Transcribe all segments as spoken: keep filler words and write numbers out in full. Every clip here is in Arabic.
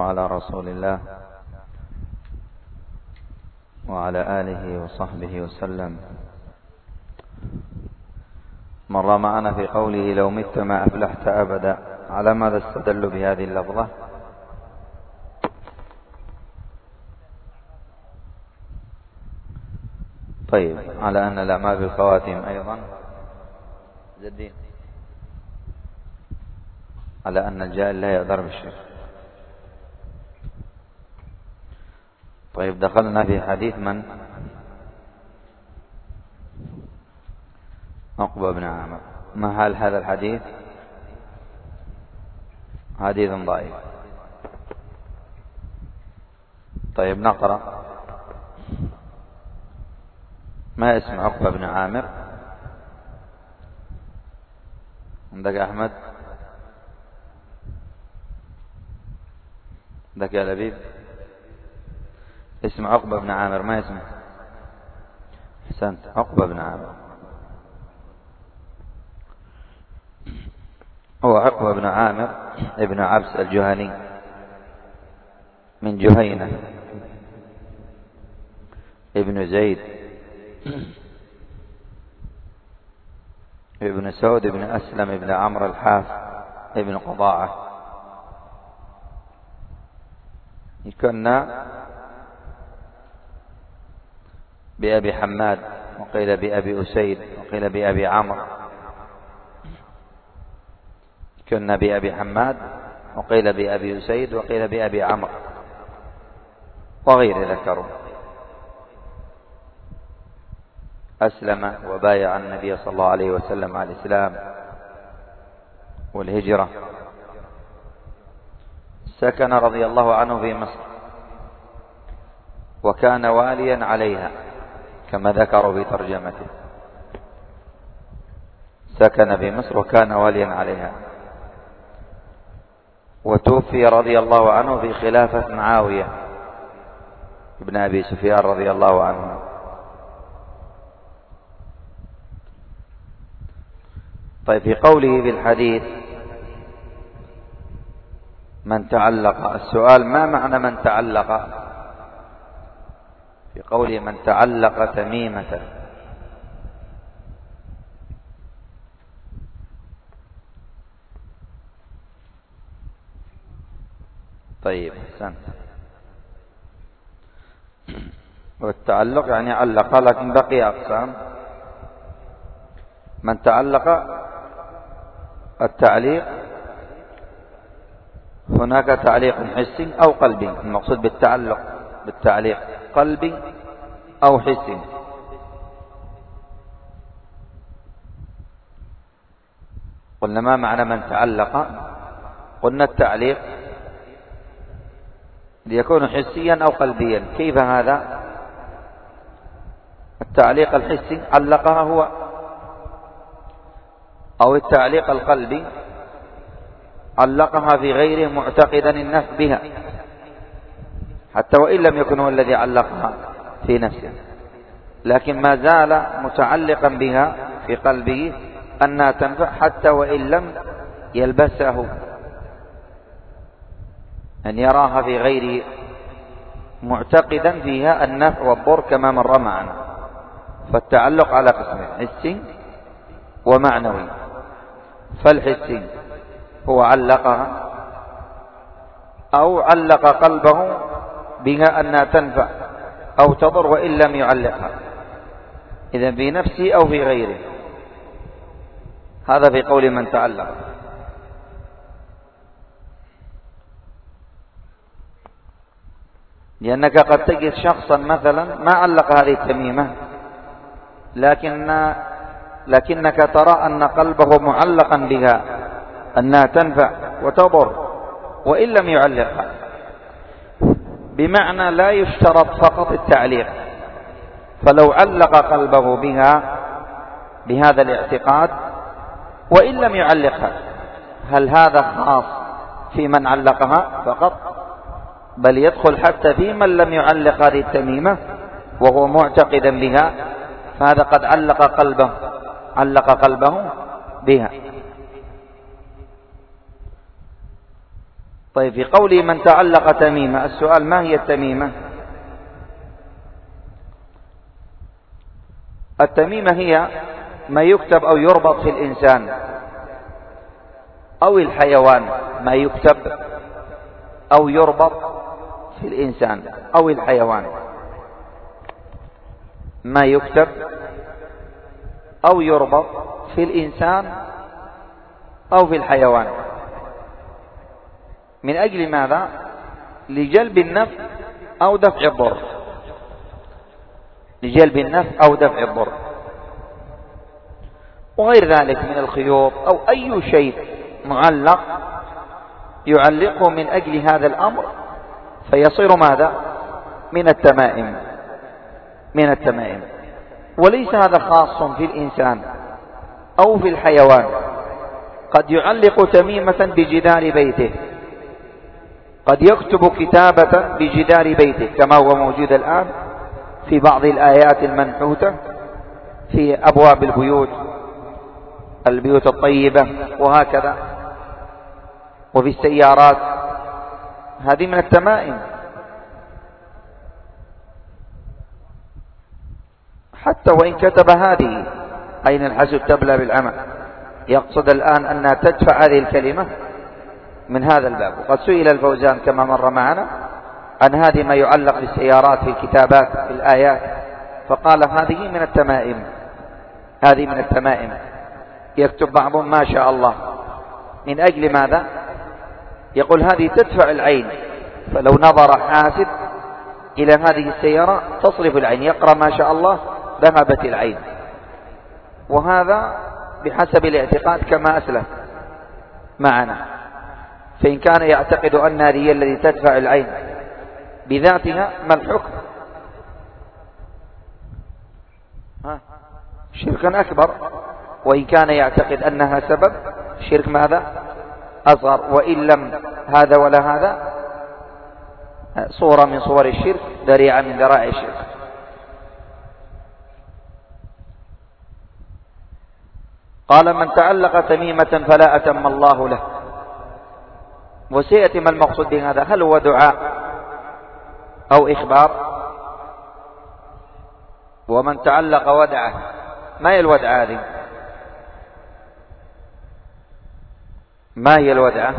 وعلى رسول الله وعلى آله وصحبه وسلم. مر معنا في قوله لو مت ما أفلحت أبدا. على ماذا استدل بهذه اللفظة؟ طيب، على أن الأعمال بالخواتيم أيضا جدين، على أن الجاهل لا يقدر بالشرك. طيب، دخلنا في حديث من؟ عقبة بن عامر. ما حال هذا الحديث؟ حديث ضعيف. طيب، نقرأ. ما اسم عقبة بن عامر؟ عندك أحمد؟ عندك يا لبيب؟ اسم عقبة بن عامر ما اسمه؟ أحسنت، عقبة بن عامر. هو عقبة بن عامر ابن عبس الجهني من جهينة، ابن زيد ابن سود ابن أسلم ابن عمرو الحاف ابن قضاعة. يكنا بأبي حماد، وقيل بأبي أسيد، وقيل بأبي عمرو. كنا بأبي حماد، وقيل بأبي أسيد، وقيل بأبي عمرو، وغير ذكروا. أسلم وبايع النبي صلى الله عليه وسلم على الإسلام والهجرة. سكن رضي الله عنه في مصر، وكان واليا عليها كما ذكروا في ترجمته. سكن في مصر وكان واليا عليها، وتوفي رضي الله عنه في خلافة معاوية ابن أبي سفيان رضي الله عنه. طيب، في قوله في الحديث من تعلق، السؤال ما معنى من تعلق؟ في قوله من تعلق تميمة، طيب أحسنت. والتعلق يعني علق، لكن بقي أقسام. من تعلق التعليق، هناك تعليق حسي أو قلبي. المقصود بالتعلق بالتعليق قلبي أو حسي. قلنا ما معنى من تعلق؟ قلنا التعليق ليكون حسيا أو قلبيا. كيف هذا؟ التعليق الحسي علقها هو، أو التعليق القلبي علقها في غيره معتقدا النفع بها، حتى وإن لم يكن هو الذي علقها في نفسه، لكن ما زال متعلقا بها في قلبه أنها تنفع حتى وإن لم يلبسه، أن يراها في غيره معتقدا فيها النفع والضر كما مر معنا. فالتعلق على قسمين، حسي ومعنوي. فالحسي هو علقها أو علق قلبه بها أنها تنفع أو تضر وإن لم يعلقها، إذن في نفسه أو في غيره. هذا في قول من تعلق. لأنك قد تجد شخصا مثلا ما علق هذه التميمة، لكن لكنك ترى أن قلبه معلقا بها أنها تنفع وتضر وإن لم يعلقها، بمعنى لا يشترط فقط التعليق. فلو علق قلبه بها بهذا الاعتقاد وإن لم يعلقها، هل هذا خاص في من علقها فقط؟ بل يدخل حتى في من لم يعلق هذه التميمة وهو معتقدا بها، فهذا قد علق قلبه علق قلبه بها. طيب في قوله من تعلق تميمة، السؤال ما هي التميمة؟ التميمة هي ما يكتب أو يربط في الإنسان أو الحيوان، ما يكتب أو يربط في الإنسان أو الحيوان، ما يكتب أو يربط في الإنسان أو في الحيوان. من أجل ماذا؟ لجلب النفع أو دفع الضر، لجلب النفع أو دفع الضر، وغير ذلك من الخيوط أو أي شيء معلق يعلقه من أجل هذا الأمر فيصير ماذا؟ من التمائم، من التمائم. وليس هذا خاص في الإنسان أو في الحيوان، قد يعلق تميمة بجدار بيته، قد يكتب كتابة بجدار بيته كما هو موجود الآن في بعض الآيات المنحوتة في أبواب البيوت، البيوت الطيبة وهكذا، وفي السيارات، هذه من التمائم. حتى وإن كتب هذه أين الحسد تبلى بالعمى، يقصد الآن أنها تدفع هذه الكلمة من هذا الباب. وقد سئل الفوزان كما مر معنا عن هذه ما يعلق للسيارات في الكتابات في الآيات، فقال هذه من التمائم، هذه من التمائم. يكتب بعضهم ما شاء الله من أجل ماذا؟ يقول هذه تدفع العين، فلو نظر حاسد إلى هذه السيارة تصرف العين، يقرأ ما شاء الله ذهبت العين. وهذا بحسب الاعتقاد كما أسلف معنا. فإن كان يعتقد أن هذه هي التي تدفع العين بذاتها، ما الحكم؟ ها؟ شركا أكبر. وإن كان يعتقد أنها سبب، شرك ماذا؟ أصغر. وإن لم هذا ولا هذا، صورة من صور الشرك، ذريعة من ذرائع الشرك. قال من تعلق تميمة فلا أتم الله له. وسيأتي ما المقصود بهذا، هل هو دعاء أو إخبار؟ ومن تعلق ودعه، ما هي الودعة هذه؟ ما هي الودعة؟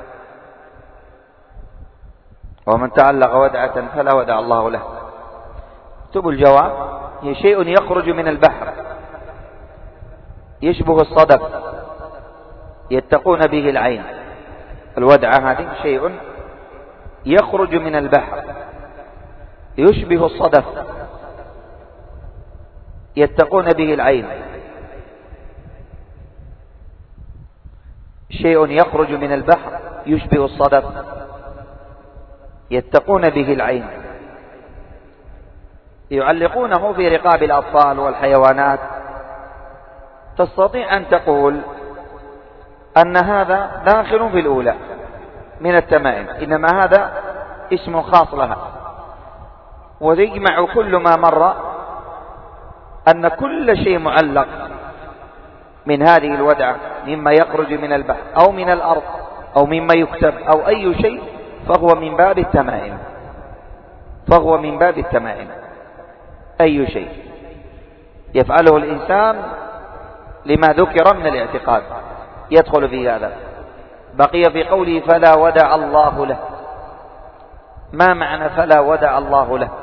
ومن تعلق ودعة فلا ودع الله له. اكتبوا الجواب. هي شيء يخرج من البحر يشبه الصدف يتقون به العين. الودعة هذه شيء يخرج من البحر يشبه الصدف يتقون به العين. شيء يخرج من البحر يشبه الصدف يتقون به العين، يعلقونه في رقاب الأطفال والحيوانات. تستطيع أن تقول أن هذا داخل في الأولى من التمائم، إنما هذا اسم خاص لها. ويجمع كل ما مر أن كل شيء معلق من هذه الودعة مما يخرج من البحر أو من الأرض أو مما يكتب أو أي شيء فهو من باب التمائم، فهو من باب التمائم. أي شيء يفعله الإنسان لما ذكر من الاعتقاد يدخل في هذا. بقي في قوله فلا ودع الله له. ما معنى فلا ودع الله له؟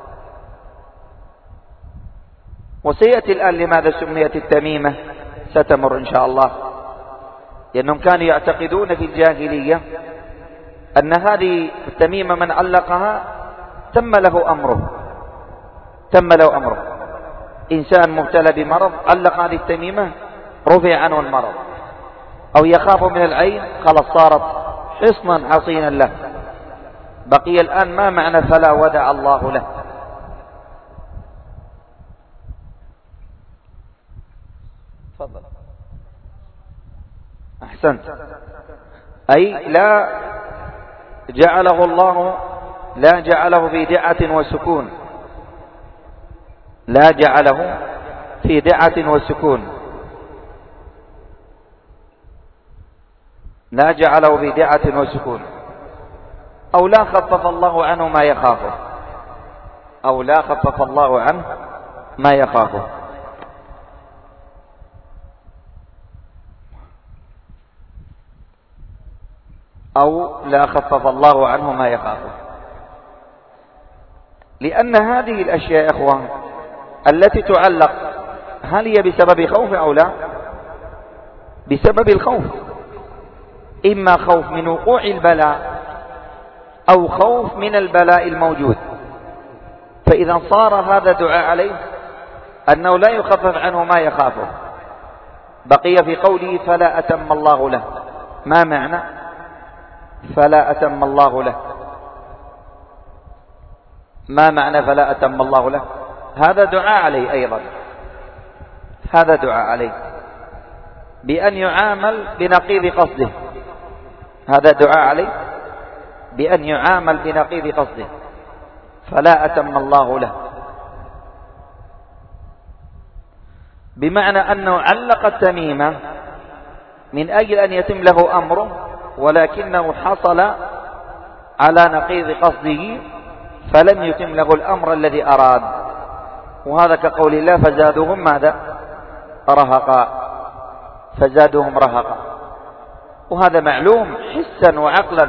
وسيأتي الآن لماذا سميت التميمة، ستمر إن شاء الله. لأنهم كانوا يعتقدون في الجاهلية أن هذه التميمة من علقها تم له أمره، تم له أمره. إنسان مبتلى بمرض علق هذه التميمة رفع عنه المرض، أو يخاف من العين خلاص صارت حصنا حصينا له. بقي الآن ما معنى فلا ودع الله له؟ تفضل. أحسنت. أي لا جعله الله، لا جعله في دعة وسكون، لا جعله في دعة وسكون، لا جعله في دعة وسكون. أو لا خفف الله عنه ما يخافه، أو لا خفف الله عنه ما يخافه. أو لا خفف الله عنه ما يخافه، لأن هذه الأشياء يا إخوان التي تعلق هل هي بسبب خوف أو لا؟ بسبب الخوف، إما خوف من وقوع البلاء أو خوف من البلاء الموجود. فإذا صار هذا دعاء عليه أنه لا يخفف عنه ما يخافه، بقي في قوله فلا أتم الله له. ما معنى فلا أتم الله له؟ ما معنى فلا أتم الله له؟ هذا دعاء عليه أيضا، هذا دعاء عليه بأن يعامل بنقيض قصده، هذا دعاء عليه بأن يعامل بنقيض قصده، فلا أتم الله له، بمعنى أنه علق التميمة من أجل أن يتم له أمره، ولكنه حصل على نقيض قصده فلم يتم له الأمر الذي أراد. وهذا كقول الله فزادهم ماذا؟ رهقا، فزادهم رهقا. وهذا معلوم حسا وعقلا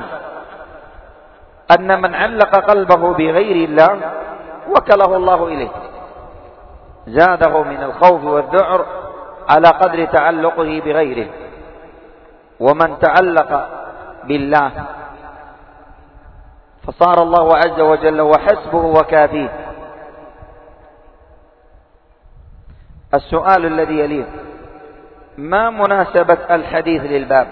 أن من علق قلبه بغير الله وكله الله إليه، زاده من الخوف والذعر على قدر تعلقه بغيره. ومن تعلق بالله فصار الله عز وجل وحسبه وكافيه. السؤال الذي يليه: ما مناسبة الحديث للباب؟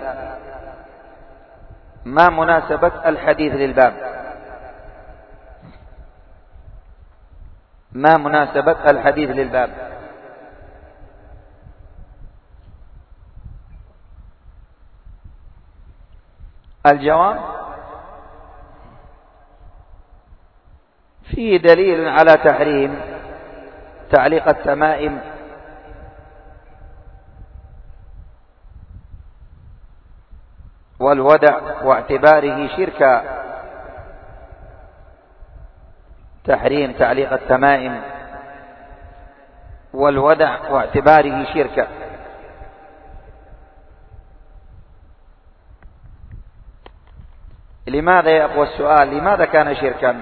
ما مناسبة الحديث للباب؟ ما مناسبة الحديث للباب؟ الجواب: فيه دليل على تحريم تعليق التمائم والودع واعتباره شركا. تحريم تعليق التمائم والودع واعتباره شركا. لماذا يا أخوة السؤال؟ لماذا كان شركا؟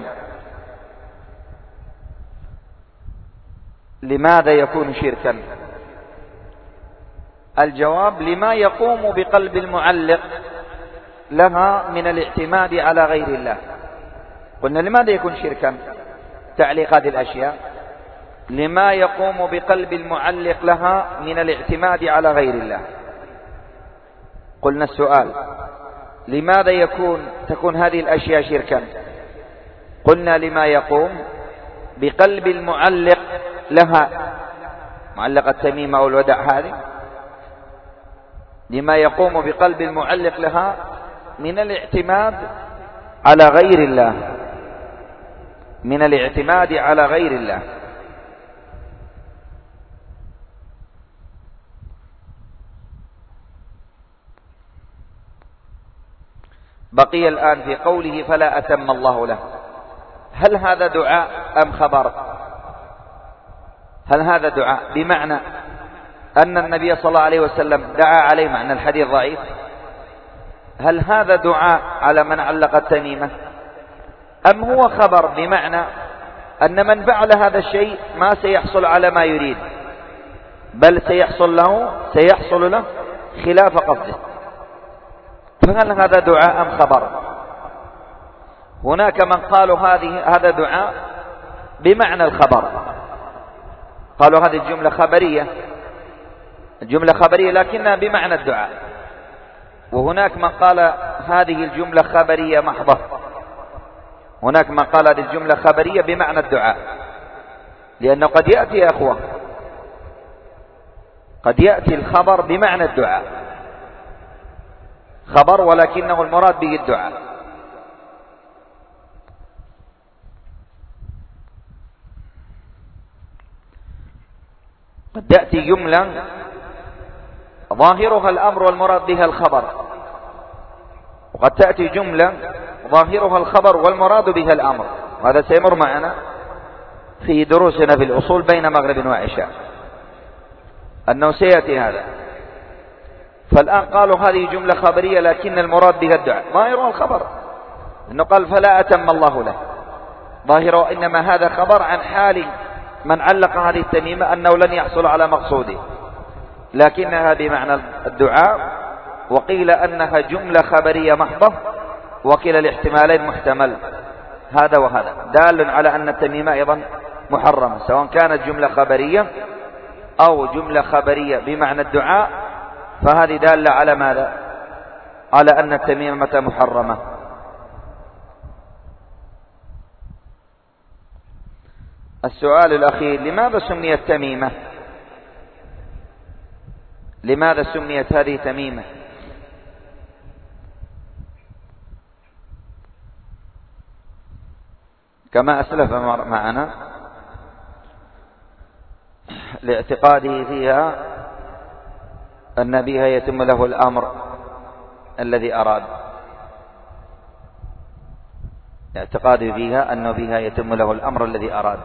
لماذا يكون شركا؟ الجواب: لما يقوم بقلب المعلق لها من الاعتماد على غير الله. قلنا لماذا يكون شركا تعليق هذه الأشياء؟ لما يقوم بقلب المعلق لها من الاعتماد على غير الله. قلنا السؤال: لماذا يكون تكون هذه الأشياء شركا؟ قلنا لما يقوم بقلب المعلق لها، معلق التميمة أو الودع هذه، لما يقوم بقلب المعلق لها من الاعتماد على غير الله، من الاعتماد على غير الله. بقي الآن في قوله فلا أتم الله له، هل هذا دعاء أم خبر؟ هل هذا دعاء بمعنى أن النبي صلى الله عليه وسلم دعا عليه معنى الحديث ضعيف؟ هل هذا دعاء على من علق التميمة، أم هو خبر بمعنى أن من فعل هذا الشيء ما سيحصل على ما يريد، بل سيحصل له سيحصل له خلاف قصده؟ فهل هذا دعاء أم خبر؟ هناك من قالوا هذه هذا دعاء بمعنى الخبر، قالوا هذه الجملة خبرية، الجملة خبرية لكنها بمعنى الدعاء. وهناك من قال هذه الجملة خبرية محضة، هناك من قال هذه الجملة خبرية بمعنى الدعاء، لأنه قد يأتي يا أخوة قد يأتي الخبر بمعنى الدعاء، خبر ولكنه المراد به الدعاء. قد تأتي جملة ظاهرها الأمر والمراد بها الخبر، وقد تأتي جملة ظاهرها الخبر والمراد بها الأمر، وهذا سيمر معنا في دروسنا في الأصول بين مغرب وعشاء أنه سيأتي هذا. فالآن قالوا هذه جملة خبرية لكن المراد بها الدعاء، ظاهرها الخبر إنه قال فلا أتم الله له، ظاهره إنما هذا خبر عن حال من علق هذه التميمة أنه لن يحصل على مقصوده، لكنها بمعنى الدعاء. وقيل أنها جملة خبرية محضة، وكلا الاحتمالين محتمل، هذا وهذا دال على أن التميمة أيضا محرمة، سواء كانت جملة خبرية أو جملة خبرية بمعنى الدعاء، فهذه دالة على ماذا؟ على أن التميمة محرمة. السؤال الأخير: لماذا سميت تميمة؟ لماذا سميت هذه تميمة؟ كما أسلف معنا لاعتقاده فيها أن بها يتم له الأمر الذي أراد، اعتقاده فيها أن بها يتم له الأمر الذي أراد.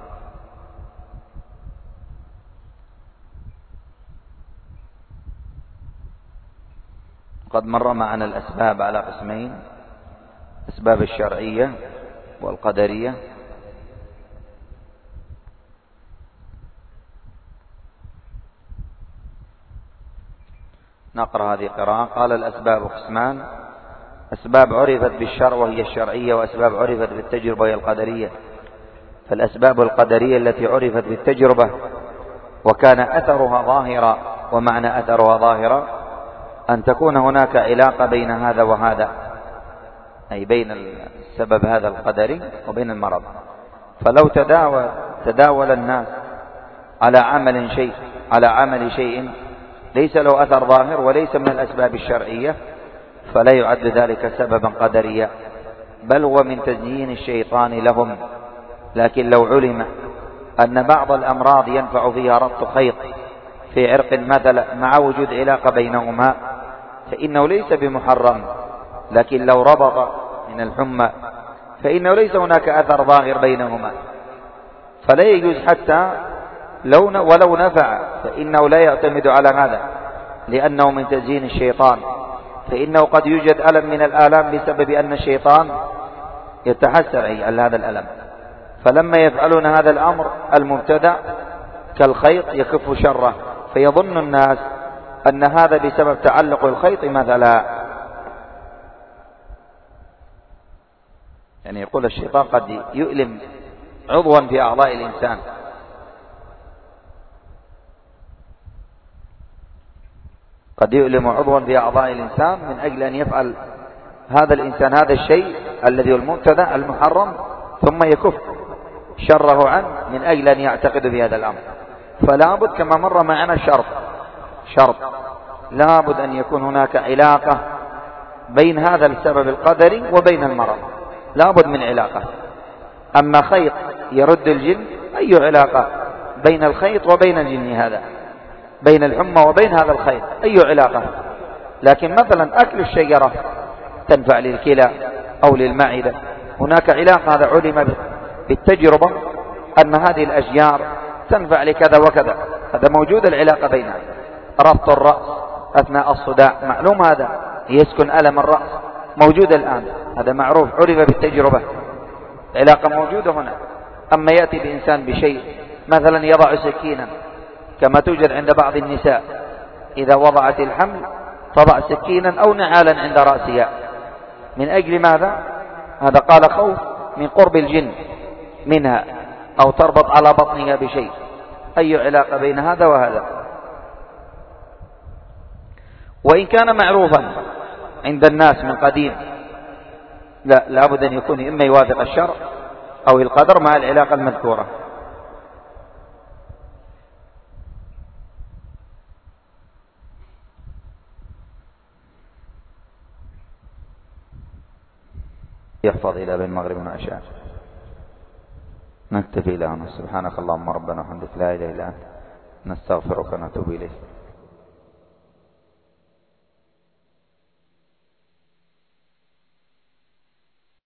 قد مر معنا الأسباب على قسمين: أسباب الشرعية والقدرية. نقرأ هذه قراءة. قال: الأسباب قسمان: أسباب عرفت بالشرع وهي الشرعية، وأسباب عرفت بالتجربة وهي القدرية. فالأسباب القدرية التي عرفت بالتجربة وكان أثرها ظاهرا، ومعنى أثرها ظاهرا أن تكون هناك علاقة بين هذا وهذا، أي بين السبب هذا القدري وبين المرض. فلو تداول, تداول الناس على عمل شيء على عمل شيء ليس له أثر ظاهر وليس من الأسباب الشرعية، فلا يعد ذلك سببا قدريا، بل هو من تزيين الشيطان لهم. لكن لو علم أن بعض الأمراض ينفع فيها ربط خيط في عرق مثلا مع وجود علاقة بينهما فإنه ليس بمحرم، لكن لو ربط من الحمى فإنه ليس هناك أثر ظاهر بينهما، فلا يجوز حتى لو ولو نفع، فإنه لا يعتمد على هذا لأنه من تزيين الشيطان، فإنه قد يوجد ألم من الآلام بسبب أن الشيطان يتحسر على هذا الألم. فلما يفعلون هذا الأمر المبتدع كالخيط يكف شره، فيظن الناس أن هذا بسبب تعلق الخيط مثلا. يعني يقول الشيطان قد يؤلم عضوا في أعضاء الإنسان، قد يؤلم عضوا في أعضاء الإنسان من أجل أن يفعل هذا الإنسان هذا الشيء الذي هو المبتدع المحرم، ثم يكف شره عنه من أجل أن يعتقد في هذا الأمر. فلا بد كما مر معنا شرط شرط لا بد أن يكون هناك علاقة بين هذا السبب القدري وبين المرض، لا بد من علاقة. أما خيط يرد الجن، أي علاقة بين الخيط وبين الجن؟ هذا بين الحمى وبين هذا الخيط أي علاقة؟ لكن مثلا أكل الشجرة تنفع للكلى أو للمعدة، هناك علاقة، هذا علم بالتجربة أن هذه الأشجار تنفع لكذا وكذا، هذا موجود العلاقة بينها. ربط الرأس أثناء الصداع معلوم، هذا يسكن ألم الرأس موجود الآن، هذا معروف عرف بالتجربة، علاقة موجودة هنا. أما يأتي بإنسان بشيء مثلا يضع سكينا كما توجد عند بعض النساء إذا وضعت الحمل تضع سكينا أو نعالا عند رأسها، من أجل ماذا؟ هذا قال خوف من قرب الجن منها، أو تربط على بطنها بشيء، أي علاقة بين هذا وهذا؟ وإن كان معروفا عند الناس من قديم، لا لابد أن يكون إما يوافق الشرع أو القدر مع العلاقة المذكورة. يحفظ إلى بين المغرب والعشاء. نكتفي الآن. سبحانك اللهم ربنا وبحمدك لا إله إلا أنت نستغفرك ونتوب إليك.